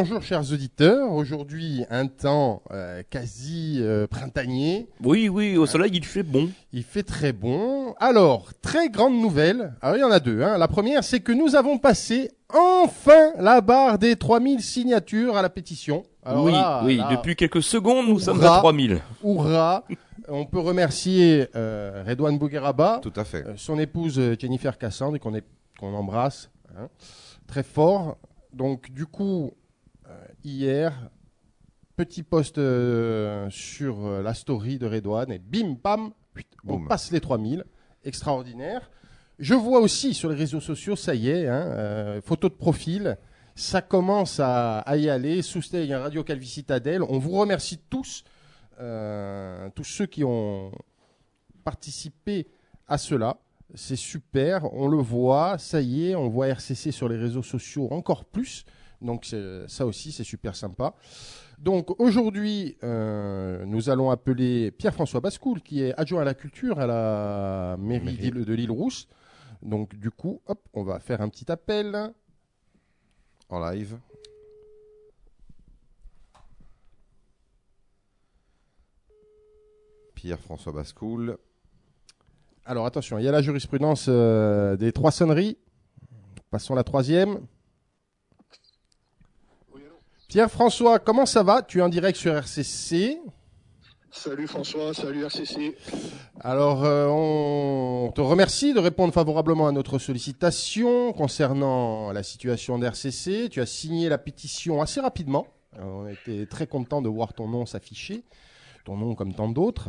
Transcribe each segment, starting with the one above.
bonjour chers auditeurs. Aujourd'hui, un temps quasi printanier. Oui, au soleil, il fait bon. Il fait très bon. Alors, très grande nouvelle. Alors, il y en a deux. La première, c'est que nous avons passé enfin la barre des 3000 signatures à la pétition. Alors là, depuis quelques secondes, nous sommes hurrah, à 3000. Hurrah. On peut remercier Redouane Bougueraba, tout à fait. Son épouse Jennifer Cassandre, qu'on embrasse très fort. Donc, du coup, hier, petit post sur la story de Redouane et bim, bam, on passe les 3000. Extraordinaire. Je vois aussi sur les réseaux sociaux, ça y est, photo de profil, ça commence à y aller. Soustey, Radio Calvi Citadelle. On vous remercie tous ceux qui ont participé à cela. C'est super, on le voit, ça y est, on voit RCC sur les réseaux sociaux encore plus. Donc ça aussi, c'est super sympa. Donc aujourd'hui, nous allons appeler Pierre-François Bascoul, qui est adjoint à la culture à la mairie de l'Île-Rousse. Donc du coup, hop, on va faire un petit appel. En live. Pierre-François Bascoul. Alors attention, il y a la jurisprudence des 3 sonneries. Passons à la 3e. Pierre-François, comment ça va? Tu es en direct sur RCC. Salut François, salut RCC. Alors, on te remercie de répondre favorablement à notre sollicitation concernant la situation d'RCC. Tu as signé la pétition assez rapidement. On était très content de voir ton nom s'afficher. Ton nom comme tant d'autres.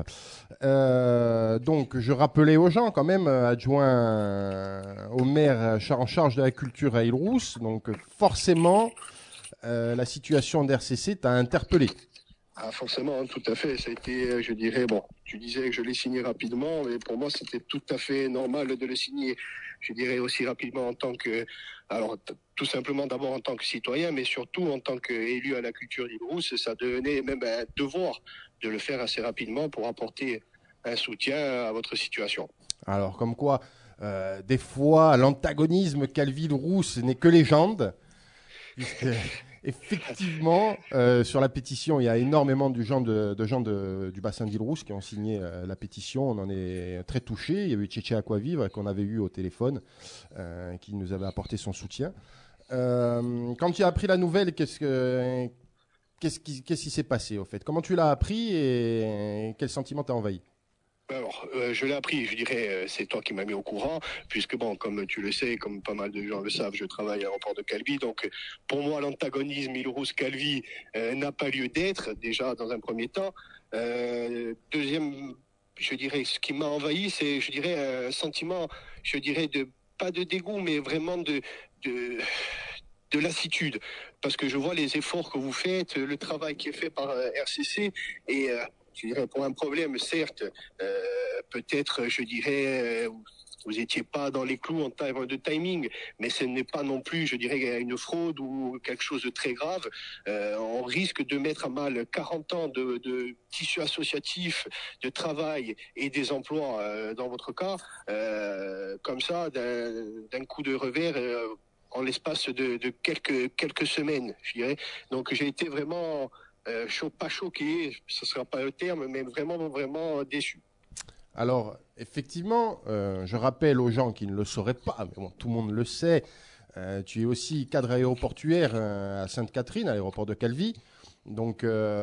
Donc, je rappelais aux gens quand même, adjoint au maire en charge de la culture à Île-Rousse. Donc, forcément, la situation d'RCC t'a interpellé. Ah, forcément, tout à fait. Ça a été, je dirais, bon, tu disais que je l'ai signé rapidement, mais pour moi, c'était tout à fait normal de le signer, je dirais, aussi rapidement en tant que, alors, tout simplement d'abord en tant que citoyen, mais surtout en tant qu'élu à la culture d'Île-Rousse, ça devenait même un devoir de le faire assez rapidement pour apporter un soutien à votre situation. Alors, comme quoi, des fois, l'antagonisme Calvi-Rousse n'est que légende. Effectivement, sur la pétition, il y a énormément de gens du bassin d'Île-Rousse qui ont signé la pétition. On en est très touchés. Il y a eu Tchétché Aquavivre qu'on avait eu au téléphone, qui nous avait apporté son soutien. Quand tu as appris la nouvelle, qu'est-ce qui s'est passé au fait? Comment tu l'as appris et quel sentiment t'a envahi? Alors, je l'ai appris, je dirais, c'est toi qui m'as mis au courant, puisque bon, comme tu le sais, comme pas mal de gens le savent, je travaille à l'aéroport de Calvi, donc pour moi, l'antagonisme Île-Rousse-Calvi n'a pas lieu d'être, déjà dans un premier temps. Deuxième, je dirais, ce qui m'a envahi, c'est, je dirais, un sentiment, je dirais, pas de dégoût, mais vraiment de lassitude, parce que je vois les efforts que vous faites, le travail qui est fait par RCC, et je dirais pour un problème, certes, peut-être, je dirais, vous n'étiez pas dans les clous en termes de timing, mais ce n'est pas non plus, je dirais, une fraude ou quelque chose de très grave. On risque de mettre à mal 40 ans de tissu associatif, de travail et des emplois, dans votre cas, comme ça, d'un coup de revers, en l'espace de quelques semaines, je dirais. Donc j'ai été vraiment pas choqué, ce ne sera pas le terme, mais vraiment déçu. Alors, effectivement, je rappelle aux gens qui ne le sauraient pas, mais bon, tout le monde le sait, tu es aussi cadre aéroportuaire à Sainte-Catherine, à l'aéroport de Calvi. Donc,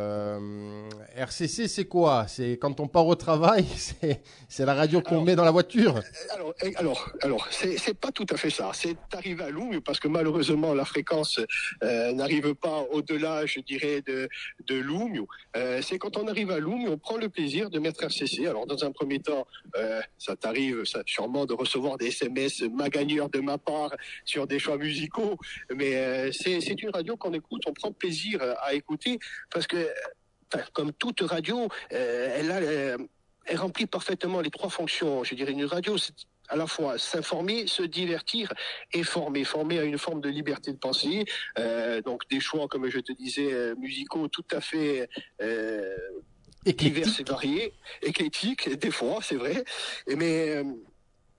RCC, c'est quoi? C'est quand on part au travail, c'est la radio qu'on met dans la voiture. Alors, c'est pas tout à fait ça. C'est arrivé à Loum, parce que malheureusement, la fréquence n'arrive pas au-delà, je dirais, de Loum. C'est quand on arrive à Loum, on prend le plaisir de mettre RCC. Alors, dans un premier temps, ça t'arrive sûrement de recevoir des SMS magagneurs de ma part sur des choix musicaux, mais c'est une radio qu'on écoute, on prend plaisir à écouter, parce que, comme toute radio, elle remplit parfaitement les 3 fonctions. Je dirais, une radio, c'est à la fois s'informer, se divertir et former. Former à une forme de liberté de pensée. Donc des choix, comme je te disais, musicaux tout à fait divers et variés, éclectiques, des fois, c'est vrai. Mais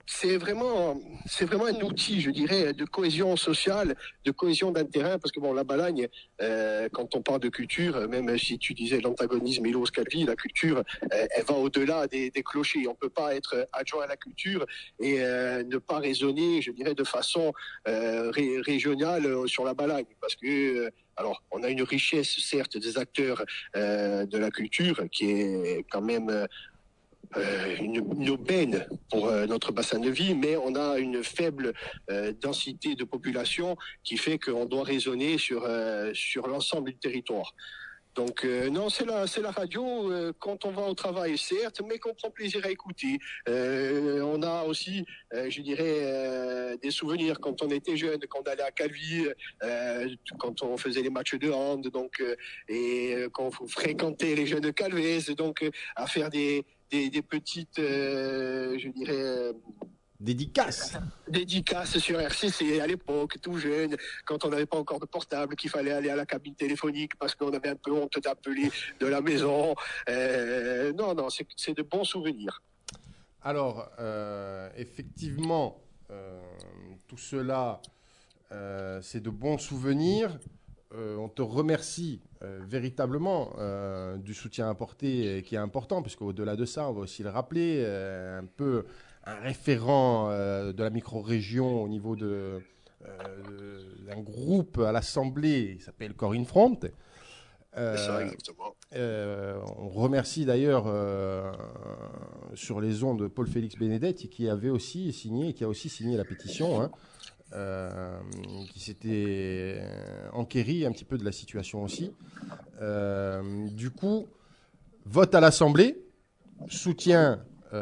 c'est vraiment un outil, je dirais, de cohésion sociale, de cohésion d'un terrain, parce que bon, la Balagne, quand on parle de culture, même si tu disais l'antagonisme Milos Calvi, la culture, elle va au-delà des clochers. On peut pas être adjoint à la culture et ne pas raisonner, je dirais, de façon régionale sur la Balagne, parce que alors, on a une richesse, certes, des acteurs de la culture, qui est quand même une aubaine pour notre bassin de vie, mais on a une faible densité de population qui fait qu'on doit raisonner sur l'ensemble du territoire. Donc non, c'est la radio quand on va au travail, certes, mais qu'on prend plaisir à écouter. On a aussi, je dirais, des souvenirs quand on était jeune, quand on allait à Calvi, quand on faisait les matchs de hand, donc et quand on fréquentait les jeunes calvaises, donc à faire des petites, je dirais, dédicaces sur RCC à l'époque, tout jeune, quand on n'avait pas encore de portable, qu'il fallait aller à la cabine téléphonique parce qu'on avait un peu honte d'appeler de la maison. Non, c'est de bons souvenirs. Alors, effectivement, tout cela, c'est de bons souvenirs. On te remercie véritablement du soutien apporté qui est important, puisqu'au-delà de ça, on va aussi le rappeler, un peu un référent de la micro-région au niveau d'un groupe à l'Assemblée, il s'appelle Corinne Front. C'est ça, exactement. On remercie d'ailleurs sur les ondes de Paul-Félix Benedetti qui avait aussi signé, qui a aussi signé la pétition, hein, qui s'était enquéri un petit peu de la situation aussi. Du coup, vote à l'Assemblée, soutien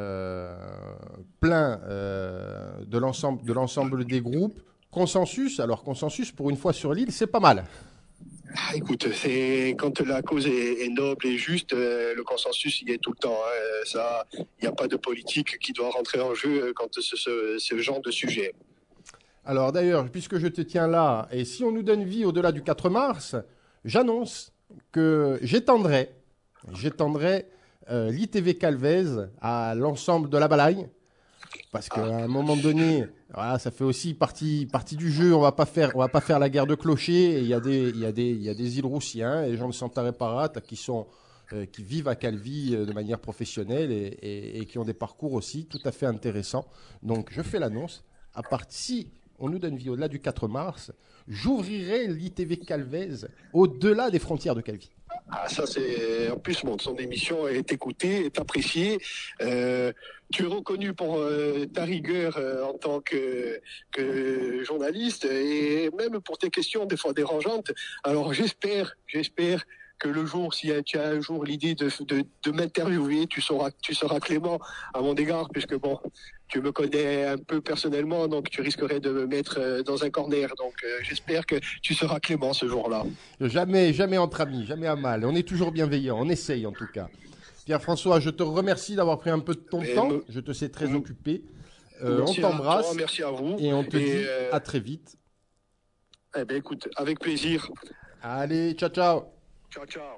plein de l'ensemble des groupes, consensus. Alors consensus pour une fois sur l'île, c'est pas mal. Ah, écoute, c'est quand la cause est noble et juste, le consensus il est tout le temps. Hein. Ça, il n'y a pas de politique qui doit rentrer en jeu quand c'est ce genre de sujet. Alors d'ailleurs, puisque je te tiens là, et si on nous donne vie au-delà du 4 mars, j'annonce que j'étendrai l'ITV Calvez à l'ensemble de la Balagne. Parce qu'à un moment donné, voilà, ça fait aussi partie du jeu. On va pas faire la guerre de clochers. Il y a des îles Roussiens et des gens de Santa Reparata qui vivent à Calvi de manière professionnelle et qui ont des parcours aussi tout à fait intéressants. Donc je fais l'annonce. Si on nous donne vie au-delà du 4 mars, j'ouvrirai l'ITV Calvez au-delà des frontières de Calvi. Ah, ça c'est en plus son émission est écoutée, est appréciée. Tu es reconnu pour ta rigueur en tant que journaliste et même pour tes questions des fois dérangeantes. Alors j'espère que le jour, si tu as un jour l'idée de m'interviewer, tu seras clément à mon égard, puisque bon, tu me connais un peu personnellement, donc tu risquerais de me mettre dans un corner. Donc j'espère que tu seras clément ce jour-là. Jamais entre amis, jamais à mal. On est toujours bienveillants, on essaye en tout cas. Pierre-François, je te remercie d'avoir pris un peu de ton temps. Je te sais très occupé. On t'embrasse. Merci à vous. Et on te dit à très vite. Eh bien, écoute, avec plaisir. Allez, ciao, ciao. Ciao, ciao.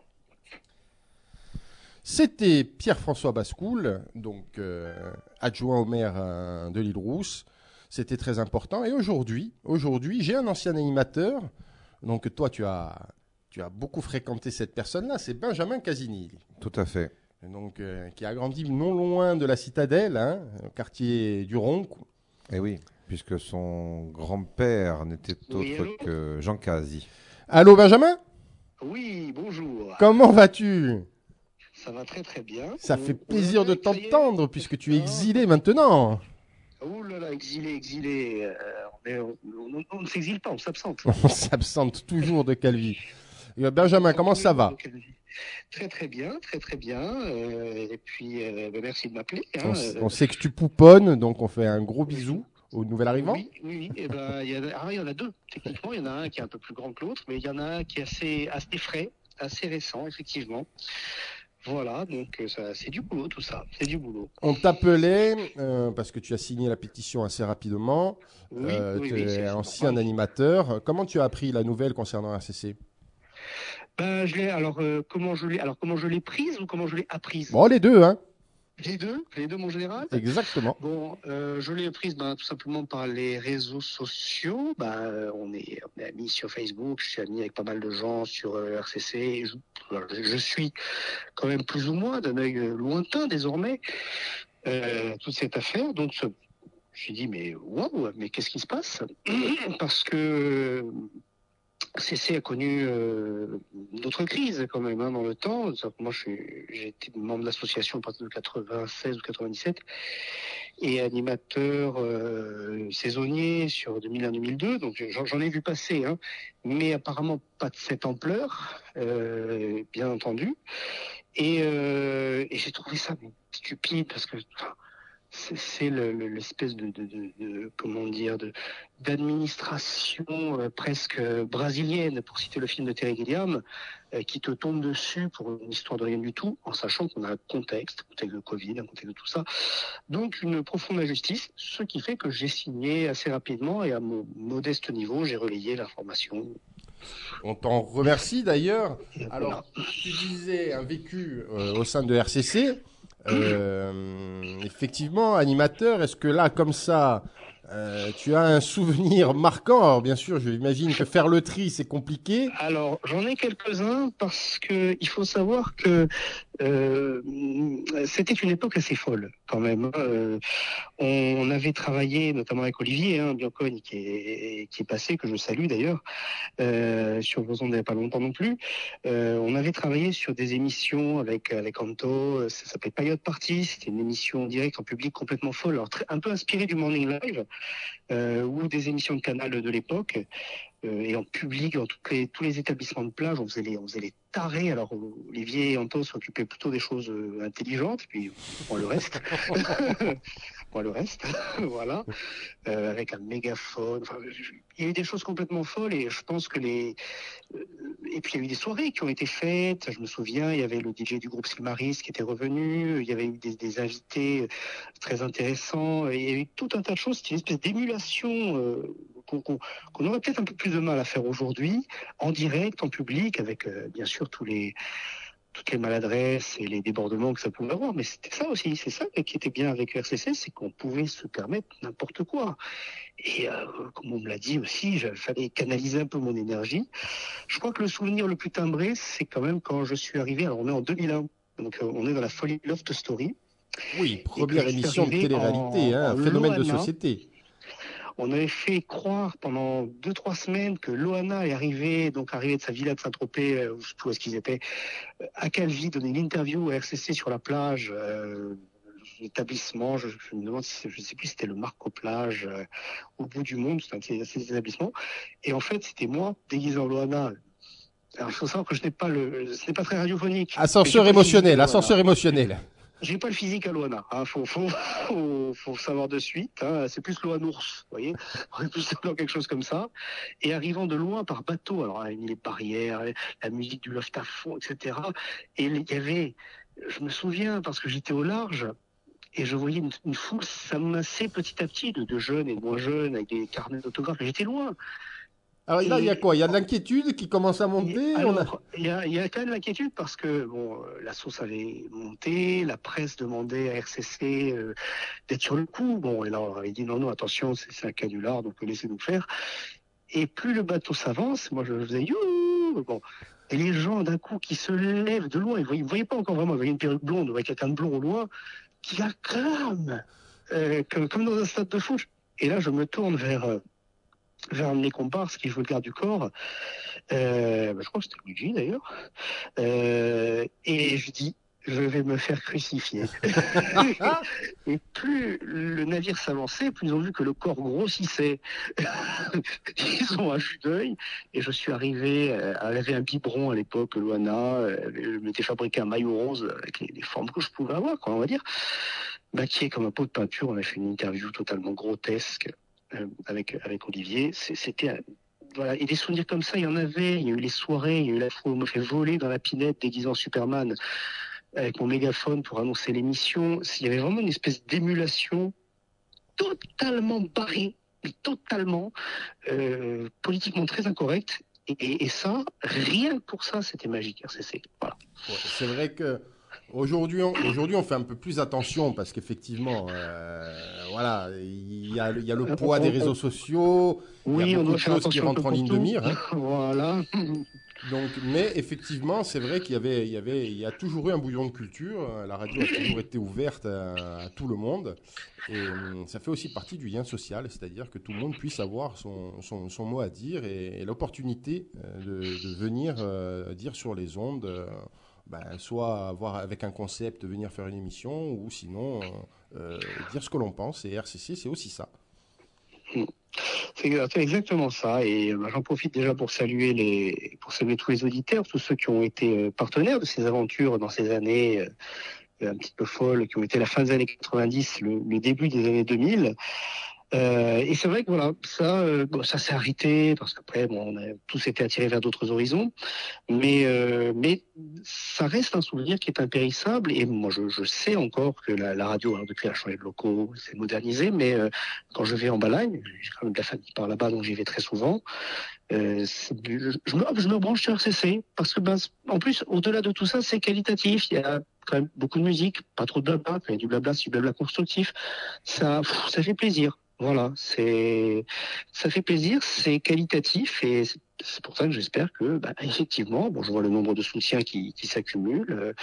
C'était Pierre-François Bascoul, donc adjoint au maire de l'Île-Rousse. C'était très important. Et aujourd'hui, j'ai un ancien animateur. Donc toi, tu as beaucoup fréquenté cette personne-là. C'est Benjamin Casini. Tout à fait. Donc, qui a grandi non loin de la Citadelle, hein, au quartier du Ronc. Eh oui, puisque son grand-père n'était autre que Jean Casi. Allô, Benjamin ? Oui, bonjour. Comment vas-tu ? Ça va très très bien. Ça fait plaisir de t'entendre puisque tu es exilé maintenant. Oh là là, exilé. On ne s'exile pas, on s'absente. On s'absente toujours de Calvi. Benjamin, comment ça va ? Très très bien. Et puis, merci de m'appeler. Hein. On sait que tu pouponnes, donc on fait un gros bisou au nouvel arrivant. Oui. Et ben, il y en a deux. Techniquement, il y en a un qui est un peu plus grand que l'autre, mais il y en a un qui est assez frais, assez récent, effectivement. Voilà, donc c'est du boulot tout ça, c'est du boulot. On t'appelait parce que tu as signé la pétition assez rapidement. Oui, tu es ancien animateur. Comment tu as appris la nouvelle concernant RCC ? Ben, comment je l'ai prise ou comment je l'ai apprise ? Bon, les deux, hein. Les deux, mon général. Exactement. Bon, je l'ai prise tout simplement par les réseaux sociaux. On est amis sur Facebook, je suis ami avec pas mal de gens sur RCC. Je suis quand même plus ou moins d'un œil lointain désormais toute cette affaire. Donc, je me suis dit, mais waouh, mais qu'est-ce qui se passe? Parce que CC a connu d'autres crises quand même dans le temps. Moi, j'ai été membre de l'association à partir de 96 ou 97 et animateur saisonnier sur 2001-2002. Donc j'en ai vu passer, mais apparemment pas de cette ampleur, bien entendu. Et j'ai trouvé ça stupide parce que c'est l'espèce de comment dire d'administration presque brésilienne, pour citer le film de Terry Gilliam, qui te tombe dessus pour une histoire de rien du tout, en sachant qu'on a un contexte de Covid, un contexte de tout ça. Donc une profonde injustice, ce qui fait que j'ai signé assez rapidement et à mon modeste niveau, j'ai relayé l'information. On t'en remercie d'ailleurs. Alors, tu disais un vécu au sein de RCC. Effectivement, animateur, est-ce que là, comme ça, tu as un souvenir marquant? Alors, bien sûr, j'imagine que faire le tri, c'est compliqué. Alors, j'en ai quelques-uns parce que il faut savoir que c'était une époque assez folle quand même. On avait travaillé notamment avec Olivier Bianconi qui est passé, que je salue d'ailleurs, sur vos ondes il n'y a pas longtemps non plus. On avait travaillé sur des émissions avec Anto, ça s'appelait Payot Party, c'était une émission en direct en public complètement folle, alors un peu inspirée du Morning Live ou des émissions de Canal de l'époque. Et en public, dans tous les établissements de plage, on faisait les tarés. Alors Olivier et Anto s'occupaient plutôt des choses intelligentes, puis moi le reste. Voilà. Avec un mégaphone. Enfin, il y a eu des choses complètement folles et je pense que et puis il y a eu des soirées qui ont été faites. Je me souviens, il y avait le DJ du groupe Silmaris qui était revenu. Il y avait eu des invités très intéressants. Et il y a eu tout un tas de choses. C'était une espèce d'émulation qu'on aurait peut-être un peu plus de mal à faire aujourd'hui, en direct, en public, avec bien sûr toutes les maladresses et les débordements que ça pouvait avoir. Mais c'était ça aussi, c'est ça qui était bien avec RCC, c'est qu'on pouvait se permettre n'importe quoi. Et comme on me l'a dit aussi, il fallait canaliser un peu mon énergie. Je crois que le souvenir le plus timbré, c'est quand même quand je suis arrivé, alors on est en 2001, donc on est dans la folie Loft Story. Oui, première émission de télé-réalité, un phénomène de société. On avait fait croire pendant 2-3 semaines que Loana est arrivé de sa villa de Saint-Tropez, je sais plus où est-ce qu'ils étaient, à Calvi, donner une interview à RCC sur la plage, l'établissement, je me demande je sais plus si c'était le Marco Plage, au bout du monde, c'est un de ces établissements. Et en fait, c'était moi, déguisé en Loana. Alors, il faut savoir que ce n'est pas très radiophonique. Ascenseur émotionnel. J'ai pas le physique à Loana, faut savoir de suite, c'est plus Loanours, vous voyez, on est plus dans quelque chose comme ça, et arrivant de loin par bateau, alors avec les barrières, la musique du loft à fond, etc., et il y avait, je me souviens, parce que j'étais au large, et je voyais une foule s'amasser petit à petit, de jeunes et de moins jeunes, avec des carnets d'autographes, et j'étais loin. Alors là, il y a quoi? Il y a de l'inquiétude qui commence à monter? Il y a quand même l'inquiétude parce que la sauce avait monté, la presse demandait à RCC d'être sur le coup. Et là, on avait dit non, attention, c'est un canular, donc laissez-nous faire. Et plus le bateau s'avance, moi je faisais youhou. Et les gens d'un coup qui se lèvent de loin, ils ne voyaient pas encore vraiment, ils voyaient une perruque blonde, ils voyaient quelqu'un de blond au loin, qui acclame, comme dans un stade de foot. Et là, je me tourne vers un de mes comparses qui joue le garde du corps, je crois que c'était Luigi d'ailleurs, et je dis, je vais me faire crucifier. Et plus le navire s'avançait, plus ils ont vu que le corps grossissait. Ils ont un jus d'œil, et je suis arrivé, elle avait un biberon à l'époque, Loana, je m'étais fabriqué un maillot rose avec les formes que je pouvais avoir, on va dire, maquillé comme un pot de peinture. On a fait une interview totalement grotesque avec Olivier. C'était voilà, et des souvenirs comme ça, il y en avait. Il y a eu les soirées, il y a eu la fois où on me fait voler dans la pinette déguisé en Superman avec mon mégaphone pour annoncer l'émission. Il y avait vraiment une espèce d'émulation totalement barrée, totalement politiquement très incorrecte. Et ça, rien que pour ça, c'était magique, RCC. Voilà. Ouais, c'est vrai que Aujourd'hui, on fait un peu plus attention parce qu'effectivement, voilà, il y a le poids des réseaux sociaux, il y a on beaucoup doit de faire choses qui attention un peu rentrent en pour ligne de tout. mire, hein. Voilà. Donc, mais effectivement, c'est vrai il y a toujours eu un bouillon de culture. La radio a toujours été ouverte à tout le monde. Et ça fait aussi partie du lien social, c'est-à-dire que tout le monde puisse avoir son mot à dire et l'opportunité de venir dire sur les ondes, soit avoir avec un concept, venir faire une émission, ou sinon dire ce que l'on pense. Et RCC, c'est aussi ça. C'est exactement ça. Et j'en profite déjà pour saluer tous les auditeurs, tous ceux qui ont été partenaires de ces aventures dans ces années un petit peu folles, qui ont été la fin des années 90, le début des années 2000. Et c'est vrai que voilà, ça s'est arrêté parce qu'après, on a tous été attirés vers d'autres horizons, mais ça reste un souvenir qui est impérissable. Et moi, je sais encore que la radio, alors depuis, elle a changé de locaux, c'est modernisé, mais quand je vais en Balagne, j'ai quand même de la famille par là-bas, donc j'y vais très souvent. Je me branche sur RCC parce que en plus, au-delà de tout ça, c'est qualitatif. Il y a quand même beaucoup de musique, pas trop de blabla. Quand il y a du blabla, c'est du blabla constructif. Ça fait plaisir. Voilà, ça fait plaisir, c'est qualitatif et c'est pour ça que j'espère que, effectivement, je vois le nombre de soutiens qui s'accumulent,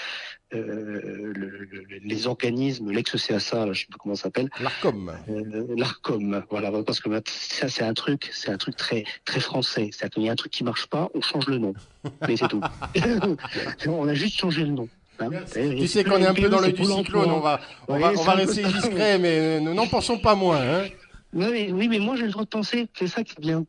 les organismes, l'ex-CSA, je sais pas comment ça s'appelle. L'ARCOM, voilà, parce que ça c'est un truc très très français. C'est-à-dire qu'il y a un truc qui marche pas, on change le nom, mais c'est tout. On a juste changé le nom. Tu sais qu'on est un peu dans l'œil du cyclone, on va rester discret, mais n'en pensons pas moins, hein. Oui, mais moi j'ai le droit de penser, c'est ça qui est bien.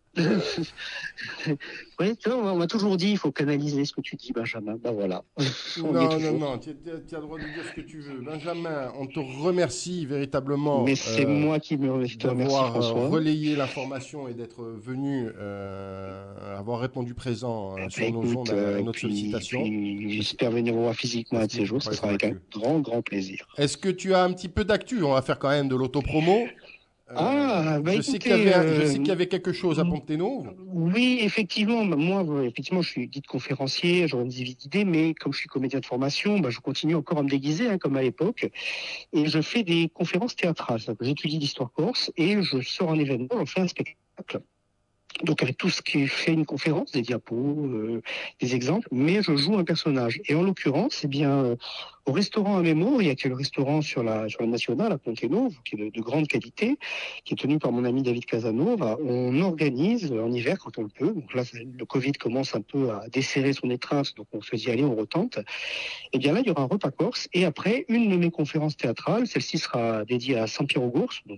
Oui, tu vois, on m'a toujours dit, il faut canaliser ce que tu dis, Benjamin. Voilà. Non, tu as le droit de dire ce que tu veux. Benjamin, on te remercie véritablement. Mais c'est moi qui me remercie, d'avoir François. Relayé l'information et d'être venu avoir répondu présent sur nos ondes à notre sollicitation. J'espère venir vous voir physiquement un de ces jours, ça sera avec un grand plaisir. Est-ce que tu as un petit peu d'actu? On va faire quand même de l'autopromo. Je sais qu'il y avait quelque chose à Pontenauve. Oui, effectivement. Moi, je suis guide conférencier, j'organise des idées, mais comme je suis comédien de formation, je continue encore à me déguiser, comme à l'époque. Et je fais des conférences théâtrales. J'étudie l'histoire corse et je sors un événement, on fait un spectacle. Donc avec tout ce qui fait une conférence, des diapos, des exemples, mais je joue un personnage. Et en l'occurrence, au restaurant à Memoria, qui est le restaurant sur la Nationale à Pontenauve, qui est de grande qualité, qui est tenu par mon ami David Casanova, on organise en hiver quand on le peut. Donc là, le Covid commence un peu à desserrer son étreinte, donc on se dit allez, on retente. Et bien là, il y aura un repas corse. Et après, une de mes conférences théâtrales, celle-ci sera dédiée à Saint-Pierre-aux-Gourses, donc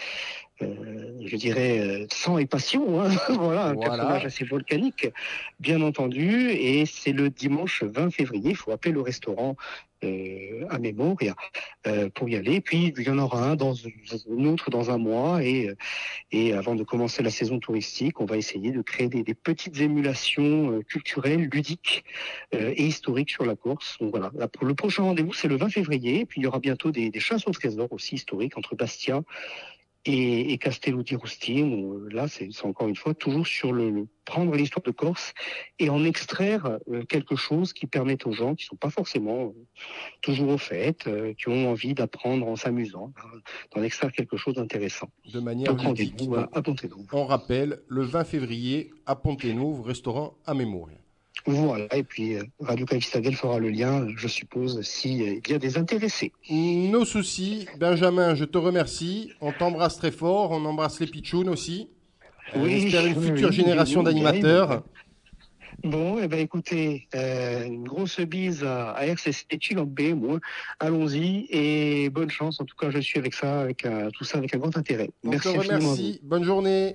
je dirais sang et passion, hein. Voilà, un personnage assez volcanique, bien entendu, et c'est le dimanche 20 février, il faut appeler le restaurant à Memoria pour y aller, puis il y en aura un autre dans un mois, et avant de commencer la saison touristique, on va essayer de créer des petites émulations culturelles, ludiques et historiques sur la Corse. Donc voilà, le prochain rendez-vous c'est le 20 février, et puis il y aura bientôt des chasses au trésor aussi historiques entre Bastia et Castello di Rustin. Là, c'est encore une fois toujours sur prendre l'histoire de Corse et en extraire quelque chose qui permette aux gens qui sont pas forcément toujours au fait, qui ont envie d'apprendre en s'amusant, d'en extraire quelque chose d'intéressant. De manière ludique. À Pontenauve. On rappelle, le 20 février à Pontenauve, restaurant à Memoria. Voilà, et puis Radio Califstadel fera le lien, je suppose, s'il y a des intéressés. Nos soucis. Benjamin, je te remercie. On t'embrasse très fort. On embrasse les pitchouns aussi. J'espère une future génération d'animateurs. Bon, écoutez, une grosse bise à RCC Chilambé, moi. Allons-y et bonne chance. En tout cas, je suis avec ça, tout ça avec un grand intérêt. Merci infiniment. Merci. Bonne journée.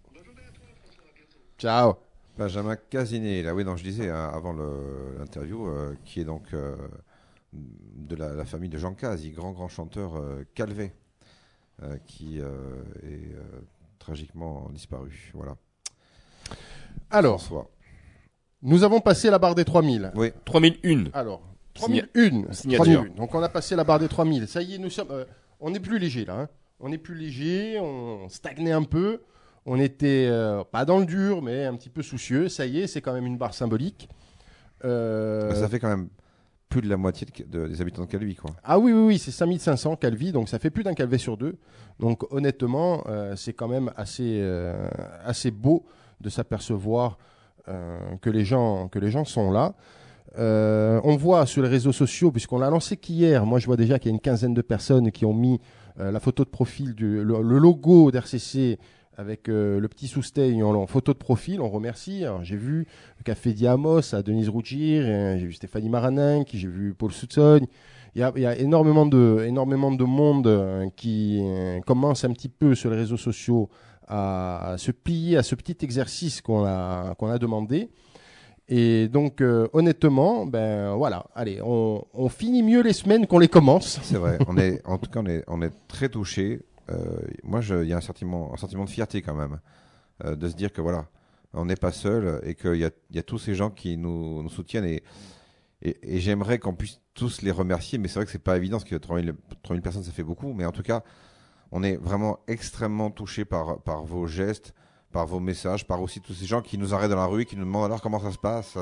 Ciao. Benjamin Casinet, là, oui, je disais avant l'interview, qui est donc de la famille de Jean Cazes, grand chanteur calvé, qui est tragiquement disparu. Voilà. Alors, nous avons passé la barre des 3000. Oui. 3001. Alors, 3001. Donc on a passé la barre des 3000. Ça y est, on est plus léger là. Hein. On est plus léger, on stagnait un peu. On était pas dans le dur, mais un petit peu soucieux. Ça y est, c'est quand même une barre symbolique. Ça fait quand même plus de la moitié des habitants de Calvi, quoi. Ah oui, c'est 5500 Calvi, donc ça fait plus d'un Calvet sur deux. Donc honnêtement, c'est quand même assez beau de s'apercevoir que les gens sont là. On voit sur les réseaux sociaux, puisqu'on l'a lancé qu'hier, moi je vois déjà qu'il y a une quinzaine de personnes qui ont mis la photo de profil, le logo d'RCC avec le petit Soustey en photo de profil, on remercie. Alors, j'ai vu le Café Diamos à Denise Rougir, j'ai vu Stéphanie Maranin, j'ai vu Paul Soutsogne. Il y a énormément de monde qui commence un petit peu sur les réseaux sociaux à se plier à ce petit exercice qu'on a demandé. Et donc, honnêtement, ben voilà, allez, on finit mieux les semaines qu'on les commence. C'est vrai. En tout cas, on est très touchés. Moi, il y a un sentiment de fierté quand même, de se dire que voilà, on n'est pas seul et qu'il y a tous ces gens qui nous soutiennent et j'aimerais qu'on puisse tous les remercier, mais c'est vrai que c'est pas évident parce que 3000 personnes, ça fait beaucoup. Mais en tout cas, on est vraiment extrêmement touchés par vos gestes, par vos messages, par aussi tous ces gens qui nous arrêtent dans la rue, qui nous demandent alors comment ça se passe.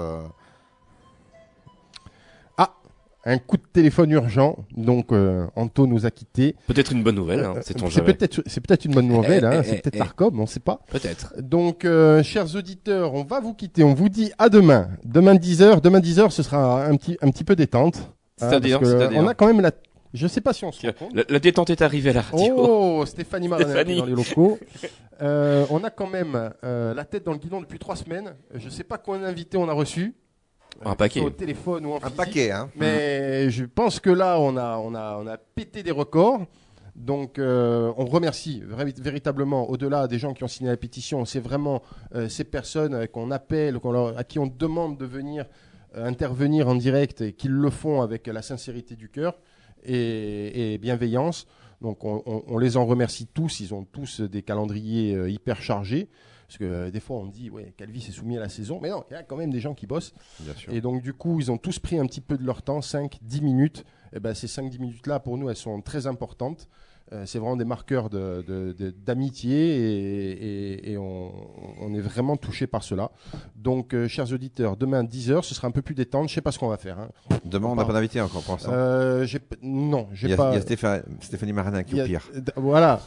Un coup de téléphone urgent, donc Anto nous a quittés. Peut-être une bonne nouvelle, hein, sait-on c'est jamais. peut-être une bonne nouvelle, hein, c'est peut-être l'Arcom, on ne sait pas. Peut-être. Donc, chers auditeurs, on va vous quitter, on vous dit à demain. Demain 10h, ce sera un petit peu détente. C'est-à-dire on a quand même je sais pas si on se rend compte. La détente est arrivée à la radio. Oh, Stéphanie Maranin dans les locaux. On a quand même la tête dans le guidon depuis 3 semaines. Je sais pas combien d'invités on a reçus. Un paquet. Au téléphone ou en physique. Paquet, hein. Mais je pense que là, on a pété des records. Donc, on remercie véritablement, au-delà des gens qui ont signé la pétition, c'est vraiment ces personnes qu'on appelle, à qui on demande de venir intervenir en direct et qu'ils le font avec la sincérité du cœur et bienveillance. Donc, on les en remercie tous. Ils ont tous des calendriers hyper chargés. Parce que des fois, on dit, ouais, Calvi s'est soumis à la saison. Mais non, il y a quand même des gens qui bossent. Bien sûr. Et donc, du coup, ils ont tous pris un petit peu de leur temps, 5-10 minutes. Et ben, ces 5-10 minutes-là, pour nous, elles sont très importantes. C'est vraiment des marqueurs d'amitié et on est vraiment touchés par cela. Donc, chers auditeurs, demain 10h, ce sera un peu plus détente. Je ne sais pas ce qu'on va faire. Hein. Demain, on n'a pas d'invité encore pour l'instant. Non, Il y pas. a Stéphanie Maranin qui est au pire. Voilà.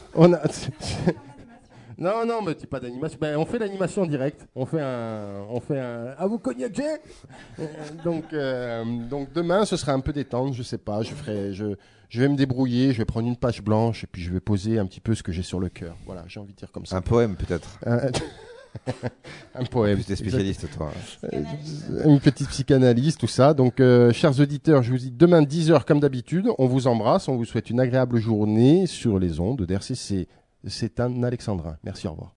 Non, mais dis pas d'animation. Ben, on fait l'animation en direct. On fait un. Ah, vous cognac donc demain, ce sera un peu détente. Je sais pas. Je vais me débrouiller. Je vais prendre une page blanche et puis je vais poser un petit peu ce que j'ai sur le cœur. Voilà, j'ai envie de dire comme ça. Un poème peut-être. Un poème. Tu es spécialiste, toi. Une petite psychanalyse, tout ça. Donc, chers auditeurs, je vous dis demain 10h comme d'habitude. On vous embrasse. On vous souhaite une agréable journée sur les ondes d'RCC. C'est un alexandrin. Merci, au revoir.